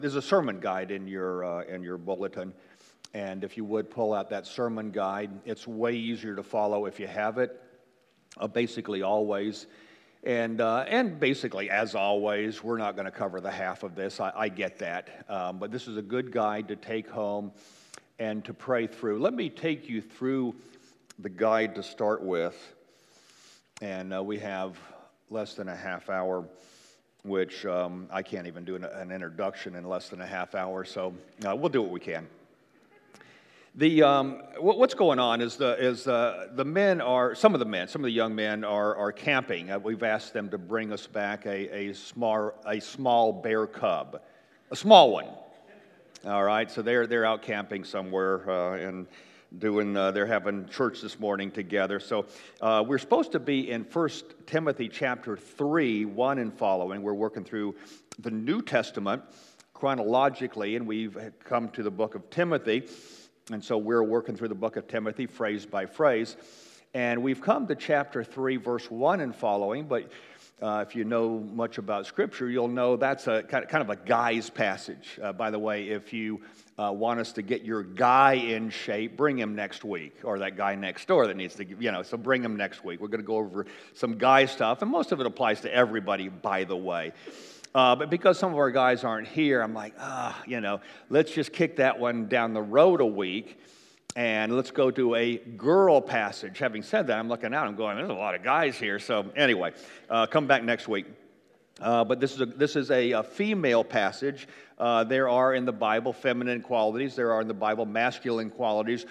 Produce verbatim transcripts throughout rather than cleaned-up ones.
There's a sermon guide in your uh, in your bulletin, and if you would pull out that sermon guide, it's way easier to follow if you have it. Uh, basically, always, and uh, and basically, as always, we're not going to cover the half of this. I, I get that, um, but this is a good guide to take home and to pray through. Let me take you through the guide to start with, and uh, we have less than a half hour. Which um, I can't even do an, an introduction in less than a half hour, so uh, we'll do what we can. The um, what, what's going on is the is uh, the men are some of the men, some of the young men are are camping. Uh, we've asked them to bring us back a a small a small bear cub, a small one. All right, so they're they're out camping somewhere uh, and. Doing, uh, they're having church this morning together. So uh, we're supposed to be in First Timothy chapter three, one and following. We're working through the New Testament chronologically, and we've come to the book of Timothy. And so we're working through the book of Timothy phrase by phrase. And we've come to chapter three, verse one and following. But uh, if you know much about Scripture, you'll know that's a kind of a guy's passage. Uh, by the way, if you Uh, want us to get your guy in shape, bring him next week, or that guy next door that needs to, you know, so bring him next week. We're going to go over some guy stuff, and most of it applies to everybody, by the way. Uh, but because some of our guys aren't here, I'm like, ah, you know, let's just kick that one down the road a week, and let's go to a girl passage. Having said that, I'm looking out, I'm going, there's a lot of guys here. So anyway, uh, come back next week. Uh, but this is a, this is a, a female passage. Uh, there are in the Bible feminine qualities. There are in the Bible masculine qualities.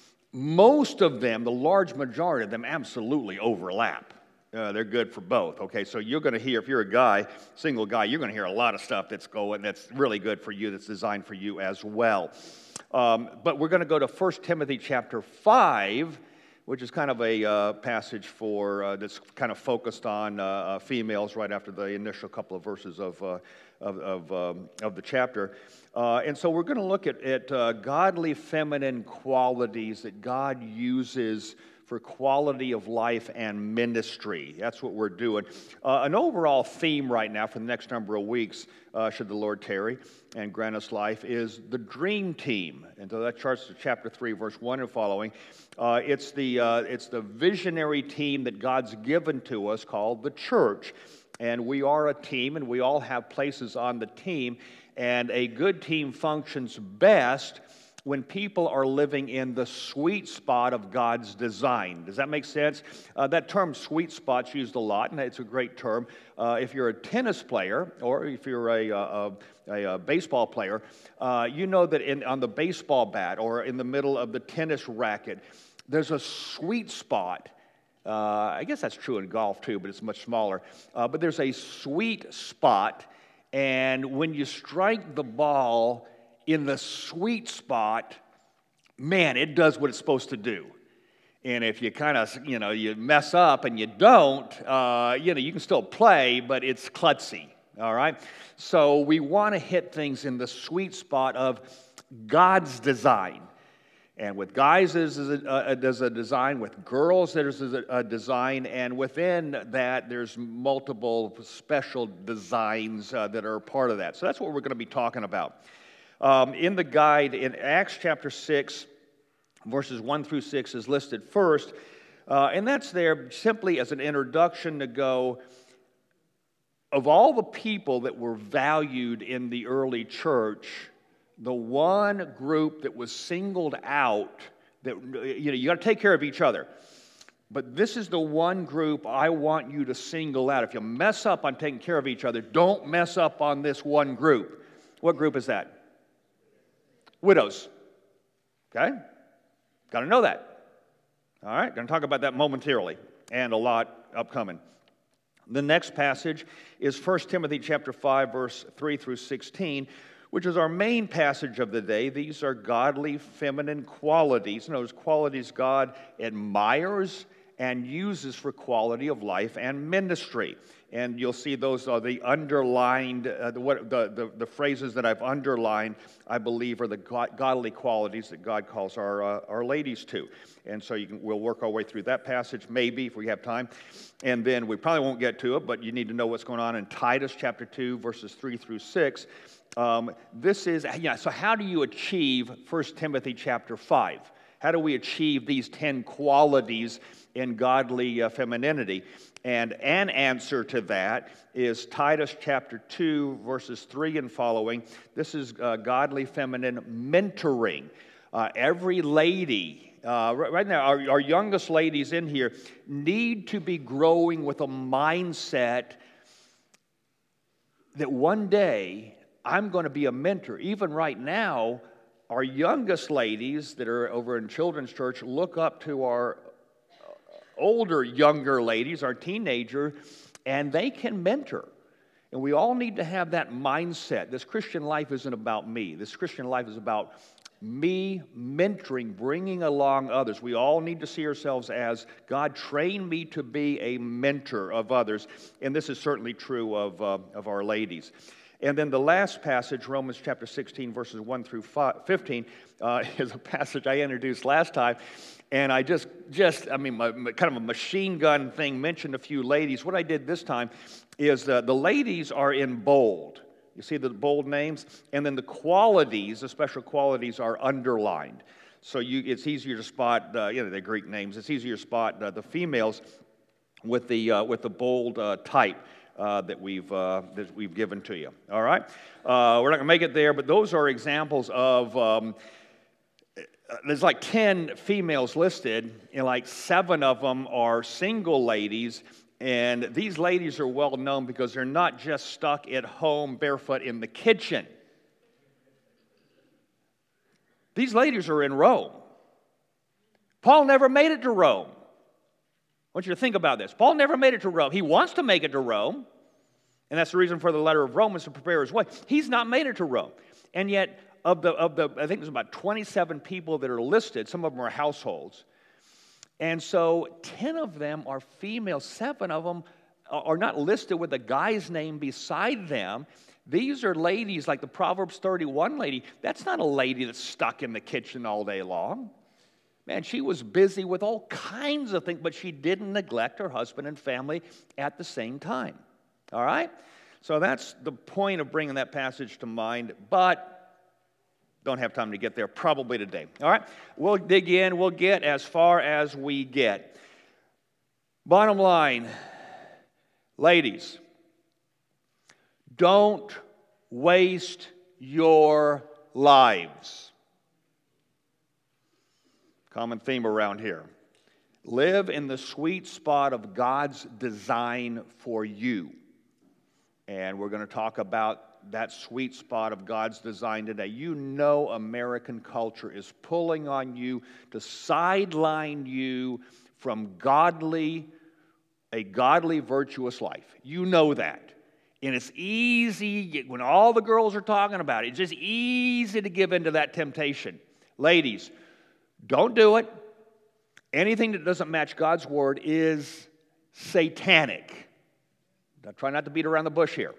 Most of them, the large majority of them, absolutely overlap. Uh, they're good for both. Okay, so you're going to hear, if you're a guy, single guy, you're going to hear a lot of stuff that's going, that's really good for you, that's designed for you as well. Um, but we're going to go to First Timothy chapter five, which is kind of a uh, passage for uh, that's kind of focused on uh, uh, females right after the initial couple of verses of uh, of of, um, of the chapter, uh, and so we're going to look at at uh, godly feminine qualities that God uses for quality of life and ministry. That's what we're doing. Uh, an overall theme right now for the next number of weeks, uh, should the Lord tarry and grant us life, is the dream team. And so that charts to chapter three, verse one and following. Uh, it's the uh, it's the visionary team that God's given to us called the church. And we are a team, and we all have places on the team. And a good team functions best when people are living in the sweet spot of God's design. Does that make sense? Uh, that term sweet spot's used a lot, and it's a great term. Uh, if you're a tennis player, or if you're a, a, a, a baseball player, uh, you know that in, on the baseball bat or in the middle of the tennis racket, there's a sweet spot. Uh, I guess that's true in golf too, but it's much smaller. Uh, but there's a sweet spot, and when you strike the ball in the sweet spot, man, it does what it's supposed to do. And if you kind of, you know, you mess up and you don't, uh, you know, you can still play, but it's klutzy, all right? So we want to hit things in the sweet spot of God's design. And with guys, there's a, there's a design. With girls, there's a design. And within that, there's multiple special designs uh, that are part of that. So that's what we're going to be talking about. Um, in the guide, in Acts chapter six, verses one through six is listed first, uh, and that's there simply as an introduction to go, of all the people that were valued in the early church, the one group that was singled out, that, you know, you got to take care of each other, but this is the one group I want you to single out. If you mess up on taking care of each other, don't mess up on this one group. What group is that? Widows. Okay? Got to know that. All right? Going to talk about that momentarily, and a lot upcoming. The next passage is First Timothy chapter five, verse three through sixteen, which is our main passage of the day. These are godly feminine qualities. Notice qualities God admires and uses for quality of life and ministry. And you'll see those are the underlined, uh, the, what, the, the, the phrases that I've underlined, I believe, are the godly qualities that God calls our, uh, our ladies to. And so you can, we'll work our way through that passage, maybe, if we have time. And then we probably won't get to it, but you need to know what's going on in Titus chapter two, verses three through six. Um, this is, yeah, so how do you achieve First Timothy chapter five? How do we achieve these ten qualities in godly uh, femininity? And an answer to that is Titus chapter two, verses three and following. This is uh, godly feminine mentoring. Uh, every lady, uh, right now, our, our youngest ladies in here need to be growing with a mindset that one day I'm going to be a mentor. Even right now, our youngest ladies that are over in children's church look up to our older, younger ladies, our teenager, and they can mentor. And we all need to have that mindset. This Christian life isn't about me. This Christian life is about me mentoring, bringing along others. We all need to see ourselves as, God trained me to be a mentor of others. And this is certainly true of, uh, of our ladies. And then the last passage, Romans chapter sixteen, verses one through fifteen, uh, is a passage I introduced last time. And I just, just I mean, my, my, kind of a machine gun thing, mentioned a few ladies. What I did this time is uh, the ladies are in bold. You see the bold names? And then the qualities, the special qualities, are underlined. So you, it's easier to spot, uh, you know, the Greek names. It's easier to spot uh, the females with the, uh, with the bold uh, type. Uh, that we've uh, that we've given to you. All right, uh, we're not going to make it there, but those are examples of. Um, there's like ten females listed, and like seven of them are single ladies, and these ladies are well known because they're not just stuck at home barefoot in the kitchen. These ladies are in Rome. Paul never made it to Rome. I want you to think about this. Paul never made it to Rome. He wants to make it to Rome, and that's the reason for the letter of Romans, to prepare his way. He's not made it to Rome. And yet, of the, of the I think there's about twenty-seven people that are listed. Some of them are households. And so ten of them are female. Seven of them are not listed with a guy's name beside them. These are ladies like the Proverbs thirty-one lady. That's not a lady that's stuck in the kitchen all day long. Man, she was busy with all kinds of things, but she didn't neglect her husband and family at the same time. All right? So that's the point of bringing that passage to mind, but don't have time to get there probably today. All right? We'll dig in. We'll get as far as we get. Bottom line, ladies, don't waste your lives. Common theme around here. Live in the sweet spot of God's design for you. And we're going to talk about that sweet spot of God's design today. You know American culture is pulling on you to sideline you from godly, a godly, virtuous life. You know that. And it's easy, when all the girls are talking about it, it's just easy to give into that temptation. Ladies, don't do it. Anything that doesn't match God's word is satanic. Now, try not to beat around the bush here.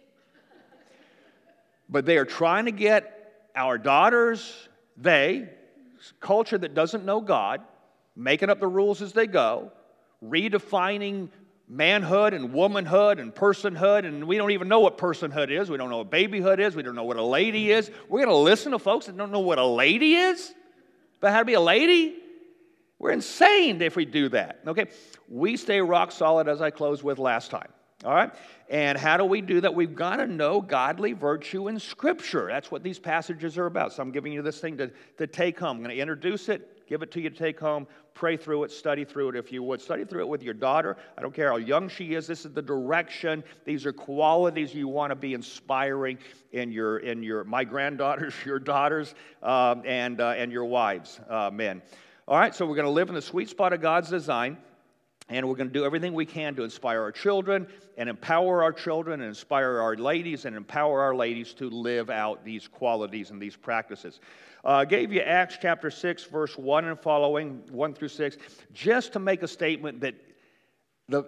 But they are trying to get our daughters, they, culture that doesn't know God, making up the rules as they go, redefining manhood and womanhood and personhood, and we don't even know what personhood is. We don't know what babyhood is. We don't know what a lady is. We're going to listen to folks that don't know what a lady is? But how to be a lady? We're insane if we do that, okay? We stay rock solid, as I closed with last time, all right? And how do we do that? We've got to know godly virtue in Scripture. That's what these passages are about. So I'm giving you this thing to, to take home. I'm going to introduce it, give it to you to take home, pray through it, study through it if you would. Study through it with your daughter. I don't care how young she is. This is the direction. These are qualities you want to be inspiring in your, in your my granddaughters, your daughters, um, and, uh, and your wives, uh, men. All right, so we're going to live in the sweet spot of God's design. And we're going to do everything we can to inspire our children and empower our children and inspire our ladies and empower our ladies to live out these qualities and these practices. I uh, gave you Acts chapter six, verse one and following, one through six, just to make a statement that, the,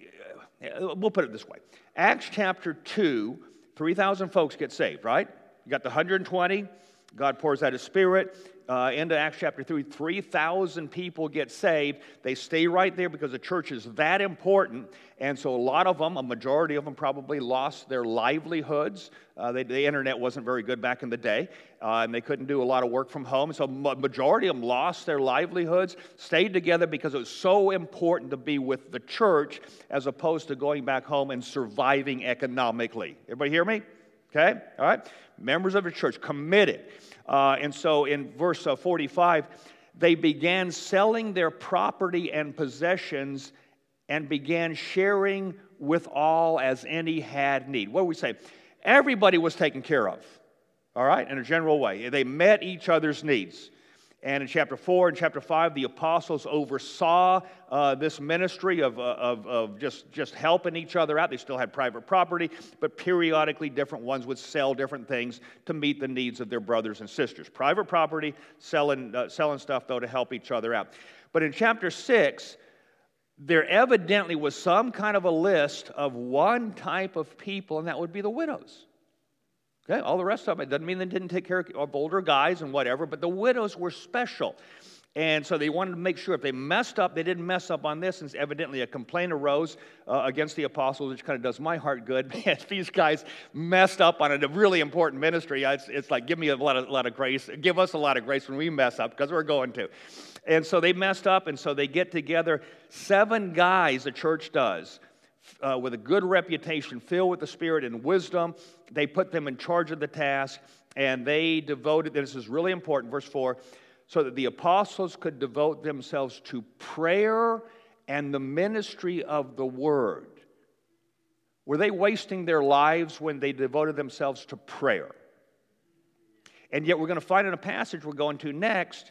the uh, we'll put it this way. Acts chapter two, three thousand folks get saved, right? You got the one hundred twenty, God pours out His Spirit. Uh, into Acts chapter three, three thousand people get saved. They stay right there because the church is that important. And so a lot of them, a majority of them probably lost their livelihoods. Uh, they, the internet wasn't very good back in the day, uh, and they couldn't do a lot of work from home. So a majority of them lost their livelihoods, stayed together because it was so important to be with the church as opposed to going back home and surviving economically. Everybody hear me? Okay? All right? Members of the church, committed. Uh, and so in verse uh, forty-five, they began selling their property and possessions and began sharing with all as any had need. What do we say? Everybody was taken care of, all right, in a general way. They met each other's needs. And in chapter four and chapter five, the apostles oversaw uh, this ministry of, uh, of, of just, just helping each other out. They still had private property, but periodically different ones would sell different things to meet the needs of their brothers and sisters. Private property, selling, uh, selling stuff, though, to help each other out. But in chapter six, there evidently was some kind of a list of one type of people, and that would be the widows. Okay, all the rest of them, it doesn't mean they didn't take care of older guys and whatever, but the widows were special. And so they wanted to make sure if they messed up, they didn't mess up on this, and evidently a complaint arose uh, against the apostles, which kind of does my heart good. Man, these guys messed up on a really important ministry. It's, it's like, give me a lot of, lot of grace. Give us a lot of grace when we mess up, because we're going to. And so they messed up, and so they get together. Seven guys, the church does, Uh, with a good reputation, filled with the Spirit and wisdom. They put them in charge of the task, and they devoted, this is really important, verse four, so that the apostles could devote themselves to prayer and the ministry of the word. Were they wasting their lives when they devoted themselves to prayer? And yet we're going to find in a passage we're going to next,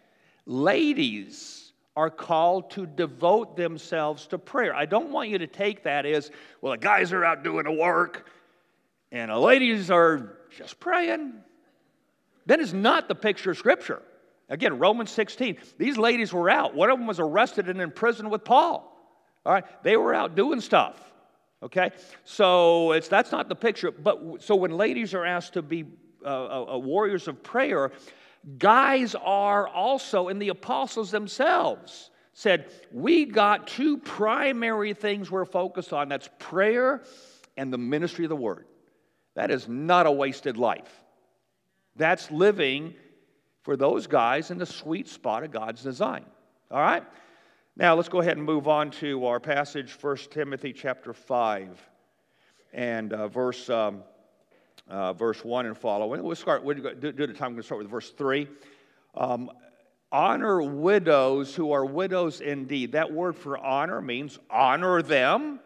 ladies are called to devote themselves to prayer. I don't want you to take that as, well, the guys are out doing the work, and the ladies are just praying. That is not the picture of Scripture. Again, Romans sixteen, these ladies were out. One of them was arrested and in prison with Paul. All right, they were out doing stuff. Okay, so it's that's not the picture. But so when ladies are asked to be uh, uh, warriors of prayer, guys are also, and the apostles themselves said, we got two primary things we're focused on. That's prayer and the ministry of the word. That is not a wasted life. That's living for those guys in the sweet spot of God's design. All right? Now let's go ahead and move on to our passage, First Timothy chapter five and uh, verse... Um, Uh, verse one and following. We'll start, we'll do, do the time, we're going to start with verse three. Um, honor widows who are widows indeed. That word for honor means honor them,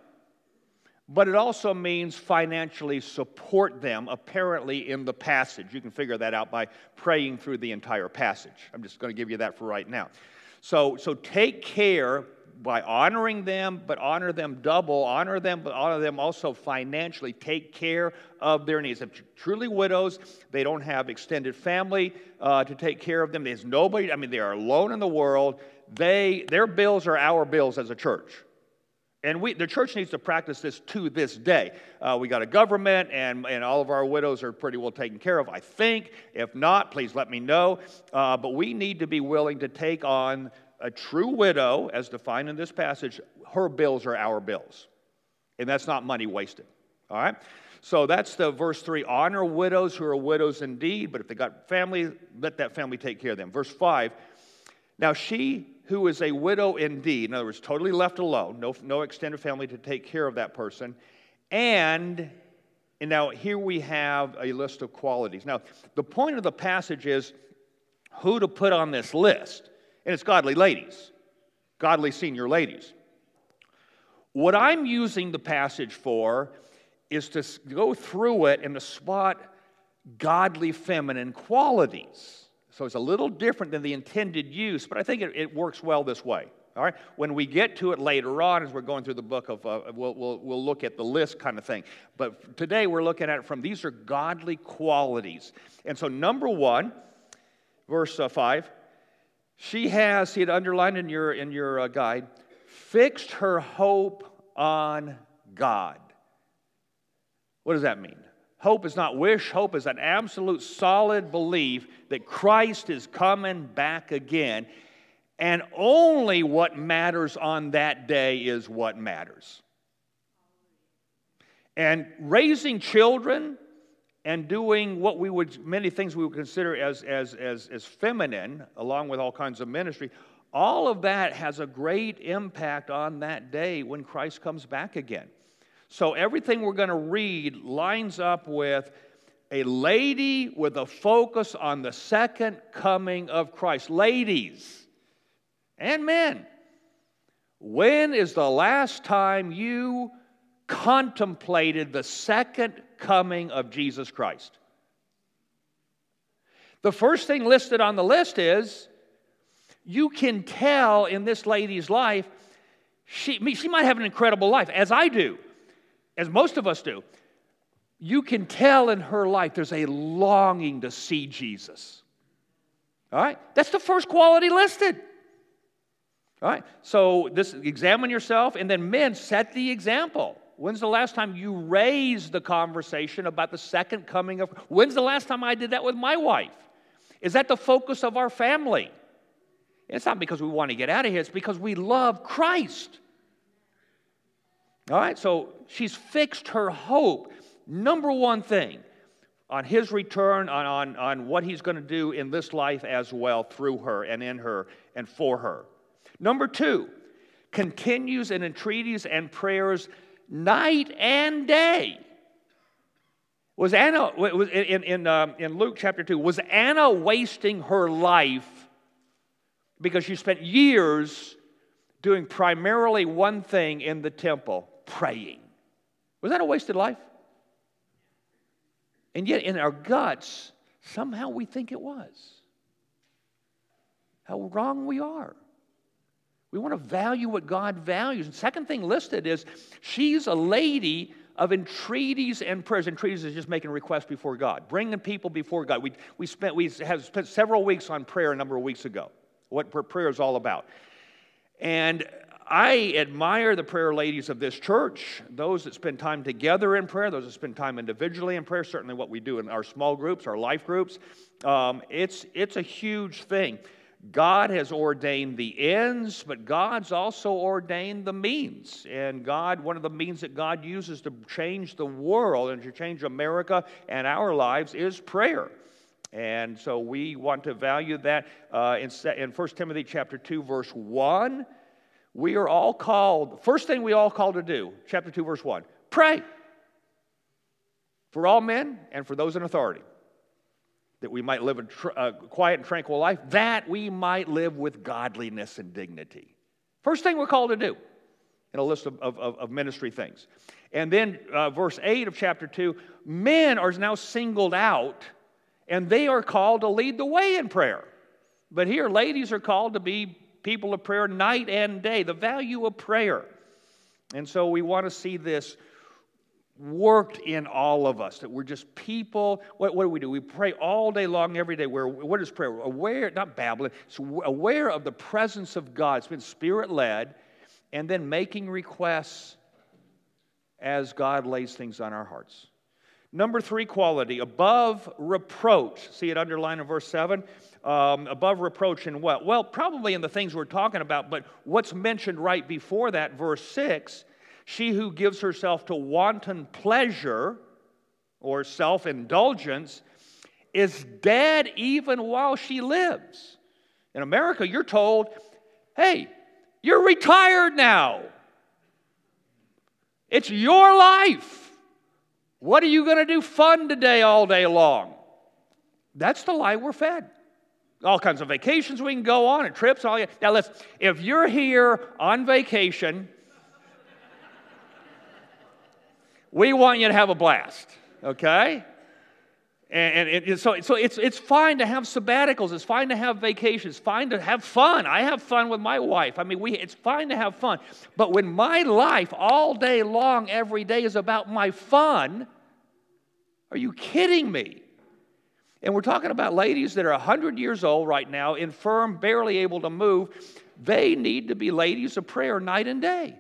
but it also means financially support them, apparently in the passage. You can figure that out by praying through the entire passage. I'm just going to give you that for right now. So, so take care by honoring them, but honor them double. Honor them, but honor them also financially. Take care of their needs. If truly widows, they don't have extended family uh, to take care of them. There's nobody, I mean, they are alone in the world. They, their bills are our bills as a church. And we, the church needs to practice this to this day. Uh, we got a government, and, and all of our widows are pretty well taken care of, I think. If not, please let me know. Uh, but we need to be willing to take on a true widow, as defined in this passage. Her bills are our bills. And that's not money wasted. All right? So that's the verse three. Honor widows who are widows indeed, but if they got family, let that family take care of them. Verse five. Now she who is a widow indeed, in other words, totally left alone, no, no extended family to take care of that person, and, and now here we have a list of qualities. Now, the point of the passage is who to put on this list. And it's godly ladies, godly senior ladies. What I'm using the passage for is to go through it and to spot godly feminine qualities. So it's a little different than the intended use, but I think it, it works well this way. All right? When we get to it later on, as we're going through the book of, uh, we'll, we'll, we'll look at the list kind of thing. But today we're looking at it from, these are godly qualities. And so number one, verse uh, five, she has, see it underlined in your, in your uh, guide, fixed her hope on God. What does that mean? Hope is not wish. Hope is an absolute solid belief that Christ is coming back again. And only what matters on that day is what matters. And raising children and doing what we would, many things we would consider as, as, as, as feminine, along with all kinds of ministry, all of that has a great impact on that day when Christ comes back again. So everything we're going to read lines up with a lady with a focus on the second coming of Christ. Ladies and men, when is the last time you contemplated the second coming of Jesus Christ? The first thing listed on the list is, you can tell in this lady's life, she, she might have an incredible life, as I do, as most of us do. You can tell in her life there's a longing to see Jesus. All right? That's the first quality listed. All right? So this, examine yourself, and then men, set the example. When's the last time you raised the conversation about the second coming of... When's the last time I did that with my wife? Is that the focus of our family? It's not because we want to get out of here. It's because we love Christ. All right? So she's fixed her hope. Number one thing, on His return, on, on, on what He's going to do in this life as well, through her and in her and for her. Number two, continues in entreaties and prayers night and day. Was Anna, was in, in, um, in Luke chapter two, was Anna wasting her life because she spent years doing primarily one thing in the temple, praying? Was that a wasted life? And yet in our guts, somehow we think it was. How wrong we are. We want to value what God values. And second thing listed is, she's a lady of entreaties and prayers. Entreaties is just making requests before God, bringing people before God. We, we, spent, we have spent several weeks on prayer a number of weeks ago, what prayer is all about. And I admire the prayer ladies of this church, those that spend time together in prayer, those that spend time individually in prayer, certainly what we do in our small groups, our life groups. Um, it's, it's a huge thing. God has ordained the ends, but God's also ordained the means. And God, one of the means that God uses to change the world and to change America and our lives is prayer. And so we want to value that. Uh, in, in First Timothy chapter two, verse one, we are all called, first thing we all called to do, chapter two, verse one, pray for all men and for those in authority, that we might live a, tr- a quiet and tranquil life, that we might live with godliness and dignity. First thing we're called to do in a list of, of, of ministry things. And then uh, verse eight of chapter two, men are now singled out, and they are called to lead the way in prayer. But here, ladies are called to be people of prayer night and day, the value of prayer. And so we want to see this worked in all of us, that we're just people. What, what do we do? We pray all day long, every day. We're, what is prayer? Aware, not babbling, it's aware of the presence of God. It's been Spirit-led, and then making requests as God lays things on our hearts. Number three quality, above reproach. See it underlined in verse seven? Um, above reproach in what? Well, probably in the things we're talking about, but what's mentioned right before that, verse six, she who gives herself to wanton pleasure or self-indulgence is dead even while she lives. In America, you're told, hey, you're retired now. It's your life. What are you going to do fun today all day long? That's the lie we're fed. All kinds of vacations we can go on and trips. All now, listen, if you're here on vacation, we want you to have a blast, okay? And, and it, so, so it's, it's fine to have sabbaticals. It's fine to have vacations. It's fine to have fun. I have fun with my wife. I mean, we, it's fine to have fun. But when my life all day long, every day is about my fun, are you kidding me? And we're talking about ladies that are one hundred years old right now, infirm, barely able to move. They need to be ladies of prayer night and day.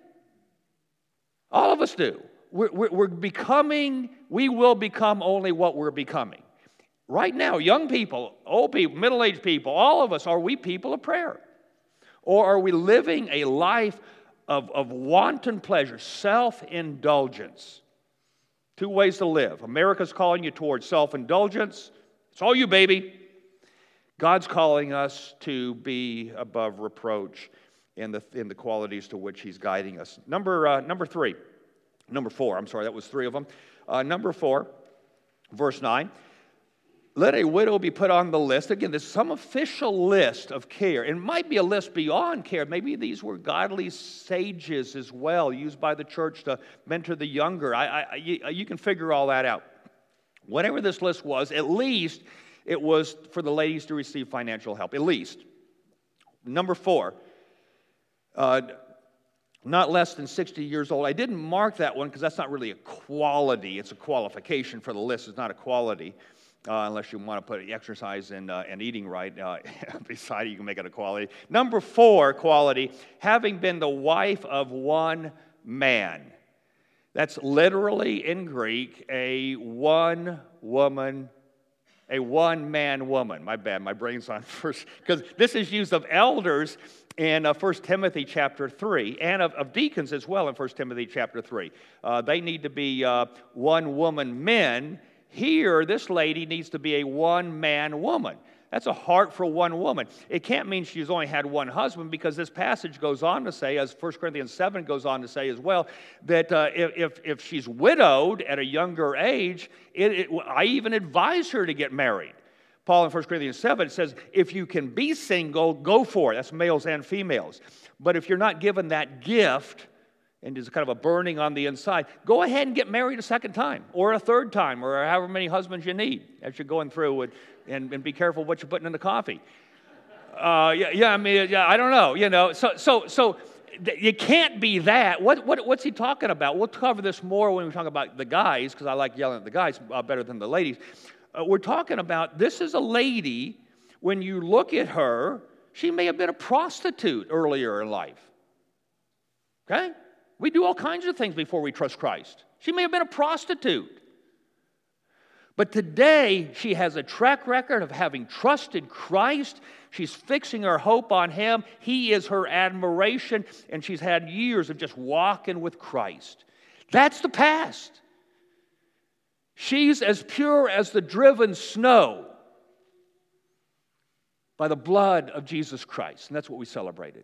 All of us do. We're, we're, we're becoming, we will become only what we're becoming. Right now, young people, old people, middle-aged people, all of us, are we people of prayer? Or are we living a life of, of wanton pleasure, self-indulgence? Two ways to live. America's calling you towards self-indulgence. It's all you, baby. God's calling us to be above reproach in the, in the qualities to which He's guiding us. Number, uh, number three. Number four, I'm sorry, that was three of them. Uh, number four, verse nine. Let a widow be put on the list. Again, there's some official list of care. It might be a list beyond care. Maybe these were godly sages as well, used by the church to mentor the younger. I, I, you, you can figure all that out. Whatever this list was, at least it was for the ladies to receive financial help. At least. Number four. Uh, Not less than sixty years old. I didn't mark that one because that's not really a quality. It's a qualification for the list. It's not a quality uh, unless you want to put exercise and, uh, and eating right uh, beside it. You can make it a quality. Number four quality, having been the wife of one man. That's literally in Greek a one woman, a one man woman. My bad, my brain's on first. Because this is used of elders in uh, First Timothy chapter three, and of, of deacons as well in First Timothy chapter three. Uh, they need to be uh, one-woman men. Here, this lady needs to be a one-man woman. That's a heart for one woman. It can't mean she's only had one husband, because this passage goes on to say, as First Corinthians seven goes on to say as well, that uh, if, if she's widowed at a younger age, it, it, I even advise her to get married. Paul in First Corinthians seven says, if you can be single, go for it. That's males and females. But if you're not given that gift, and there's kind of a burning on the inside, go ahead and get married a second time, or a third time, or however many husbands you need as you're going through it, and, and be careful what you're putting in the coffee. Uh, yeah, yeah, I mean, yeah, I don't know, you know. So, so, so you can't be that. What, what, what's he talking about? We'll cover this more when we talk about the guys, because I like yelling at the guys uh, better than the ladies. Uh, we're talking about, this is a lady, when you look at her, she may have been a prostitute earlier in life. Okay? We do all kinds of things before we trust Christ. She may have been a prostitute. But today, she has a track record of having trusted Christ. She's fixing her hope on Him. He is her admiration, and she's had years of just walking with Christ. That's the past. She's as pure as the driven snow by the blood of Jesus Christ. And that's what we celebrated.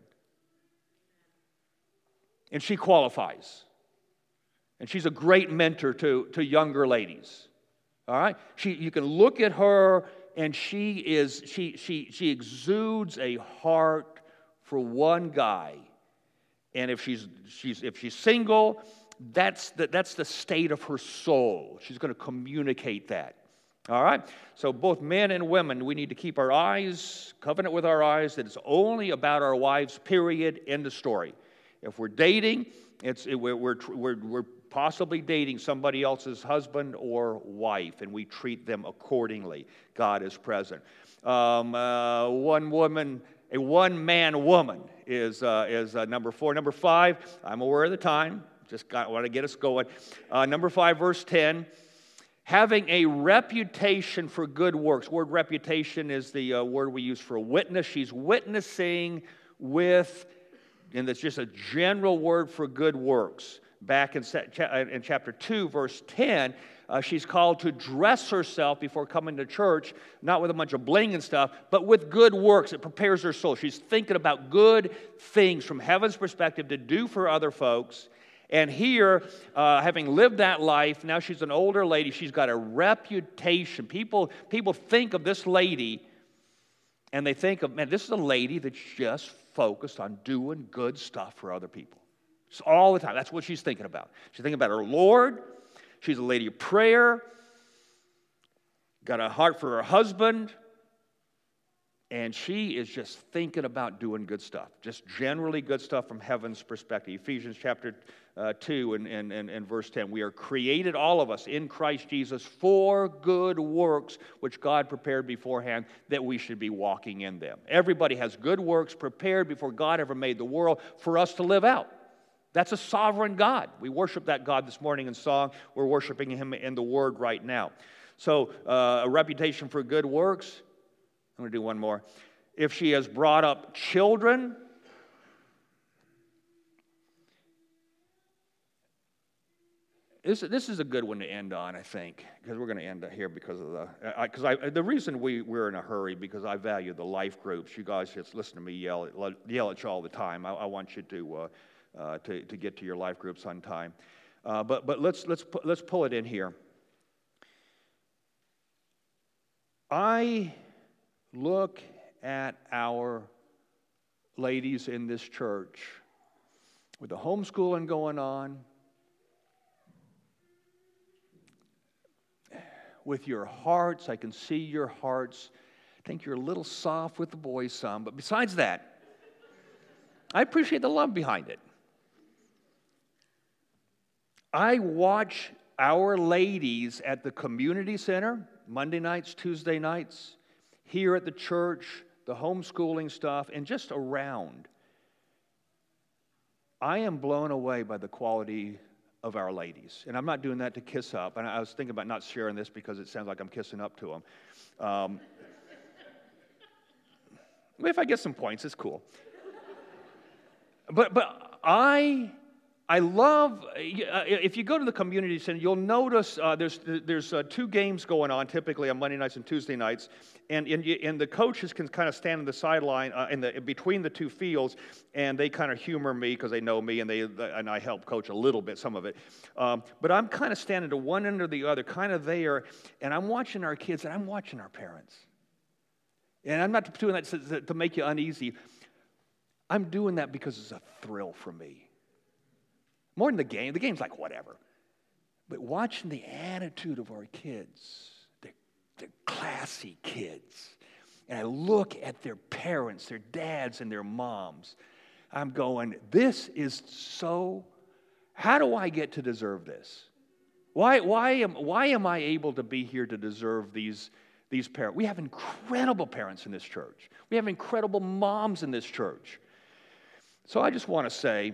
And she qualifies. And she's a great mentor to, to younger ladies. All right? She, you can look at her, and she is she she she exudes a heart for one guy. And if she's she's if she's single, that's the, that's the state of her soul. She's going to communicate that. All right? So both men and women, we need to keep our eyes, covenant with our eyes, that it's only about our wives, period, end of story. If we're dating, it's it, we're, we're, we're, we're possibly dating somebody else's husband or wife, and we treat them accordingly. God is present. Um, uh, one woman, a one-man woman is, uh, is uh, number four. Number five, I'm aware of the time. Just got, want to get us going. Uh, number five, verse ten. Having a reputation for good works. Word reputation is the uh, word we use for witness. She's witnessing with, and that's just a general word for good works. Back in, in chapter two, verse ten, uh, she's called to dress herself before coming to church, not with a bunch of bling and stuff, but with good works. It prepares her soul. She's thinking about good things from heaven's perspective to do for other folks. And here, uh, having lived that life, now she's an older lady. She's got a reputation. People, people think of this lady, and they think of, man, this is a lady that's just focused on doing good stuff for other people. It's all the time. That's what she's thinking about. She's thinking about her Lord. She's a lady of prayer. got a heart for her husband, and she is just thinking about doing good stuff, just generally good stuff from heaven's perspective. Ephesians chapter uh, two and, and, and, and verse ten. We are created, all of us, in Christ Jesus for good works, which God prepared beforehand that we should be walking in them. Everybody has good works prepared before God ever made the world for us to live out. That's a sovereign God. We worship that God this morning in song. We're worshiping Him in the Word right now. So uh, a reputation for good works. I'm going to do one more. If she has brought up children, this, this is a good one to end on, I think, because we're going to end here because of the, because I, I, the reason we, we're in a hurry, because I value the life groups. You guys just listen to me yell, yell at you all the time. I, I want you to, uh, uh, to, to get to your life groups on time. Uh, but but let's, let's, let's pull it in here. I look at our ladies in this church with the homeschooling going on, with your hearts. I can see your hearts. I think you're a little soft with the boys some, but besides that, I appreciate the love behind it. I watch our ladies at the community center, Monday nights, Tuesday nights, here at the church, the homeschooling stuff, and just around. I am blown away by the quality of our ladies. And I'm not doing that to kiss up. And I was thinking about not sharing this because it sounds like I'm kissing up to them. Um, if I get some points, it's cool. But but I... I love, uh, if you go to the community center, you'll notice uh, there's there's uh, two games going on typically on Monday nights and Tuesday nights, and and, and the coaches can kind of stand on the sideline uh, in the in between the two fields, and they kind of humor me because they know me, and they and I help coach a little bit, some of it. Um, but I'm kind of standing to one end or the other, kind of there, and I'm watching our kids, and I'm watching our parents. And I'm not doing that to, to make you uneasy. I'm doing that because it's a thrill for me. More than the game. The game's like whatever. But watching the attitude of our kids, they're, they're classy kids. And I look at their parents, their dads and their moms. I'm going, this is so, how do I get to deserve this? Why, why, am, why am I able to be here to deserve these, these parents? We have incredible parents in this church. We have incredible moms in this church. So I just want to say,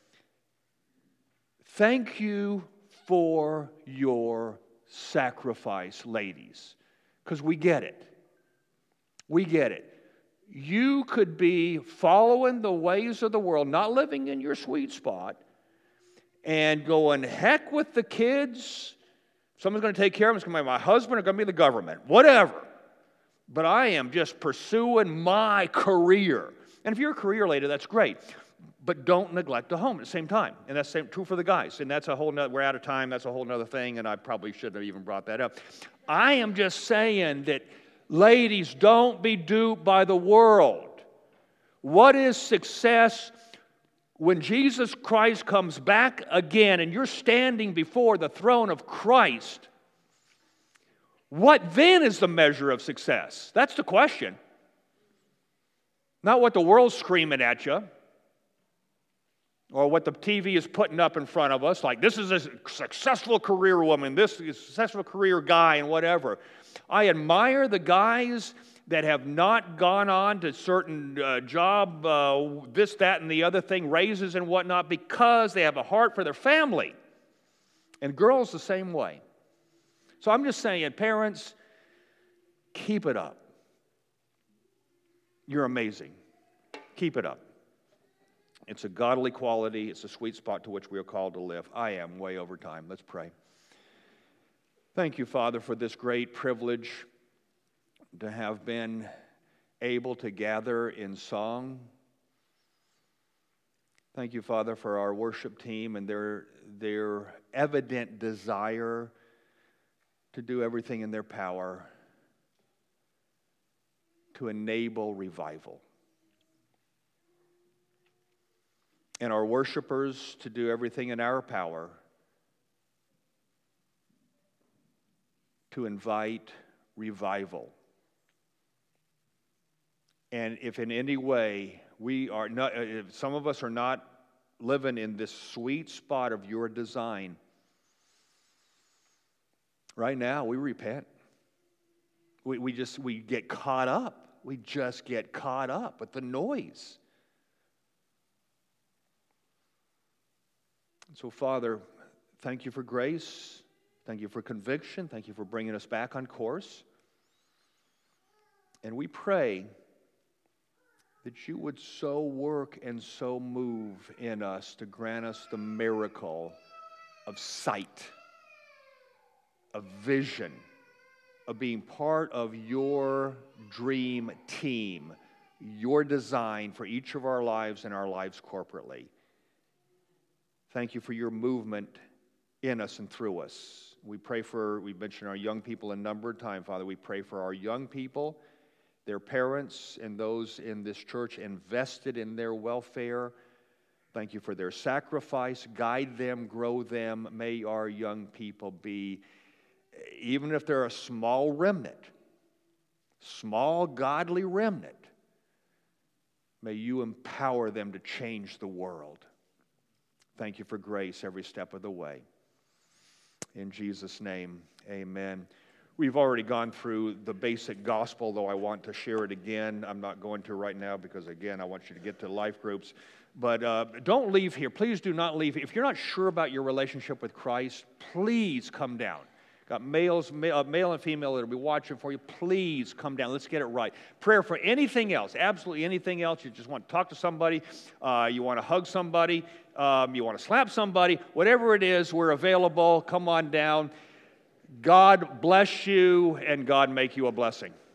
thank you for your sacrifice, ladies, because we get it. We get it. You could be following the ways of the world, not living in your sweet spot, and going, heck with the kids. Someone's going to take care of them. It's going to be my husband or going to be the government, whatever. But I am just pursuing my career. And if you're a career lady, that's great. But don't neglect the home at the same time. And that's same, true for the guys. And that's a whole nother, we're out of time, that's a whole other thing, and I probably shouldn't have even brought that up. I am just saying that, ladies, don't be duped by the world. What is success when Jesus Christ comes back again and you're standing before the throne of Christ? What then is the measure of success? That's the question. Not what the world's screaming at you, or what the T V is putting up in front of us, like this is a successful career woman, this is a successful career guy, and whatever. I admire the guys that have not gone on to certain uh, job, uh, this, that, and the other thing, raises and whatnot, because they have a heart for their family. And girls the same way. So I'm just saying, parents, keep it up. You're amazing. Keep it up. It's a godly quality. It's a sweet spot to which we are called to live. I am way over time. Let's pray. Thank you, Father, for this great privilege to have been able to gather in song. Thank you, Father, for our worship team and their, their evident desire to do everything in their power to enable revival. And our worshipers to do everything in our power to invite revival. And if in any way we are not, if some of us are not living in this sweet spot of your design, right now we repent. We, we just, we get caught up. We just get caught up with the noise. So, Father, thank you for grace. Thank you for conviction. Thank you for bringing us back on course. And we pray that you would so work and so move in us to grant us the miracle of sight, of vision, of being part of your dream team, your design for each of our lives and our lives corporately. Thank you for your movement in us and through us. We pray for, we mentioned our young people a number of times, Father. We pray for our young people, their parents, and those in this church invested in their welfare. Thank you for their sacrifice. Guide them, grow them. May our young people be, even if they're a small remnant, small godly remnant, may you empower them to change the world. Thank you for grace every step of the way. In Jesus' name, amen. We've already gone through the basic gospel, though I want to share it again. I'm not going to right now because, again, I want you to get to life groups. But uh, don't leave here. Please do not leave. If you're not sure about your relationship with Christ, please come down. Got males, male, male and female that will be watching for you. Please come down. Let's get it right. Prayer for anything else, absolutely anything else. You just want to talk to somebody. Uh, you want to hug somebody. Um, you want to slap somebody. Whatever it is, we're available. Come on down. God bless you, and God make you a blessing.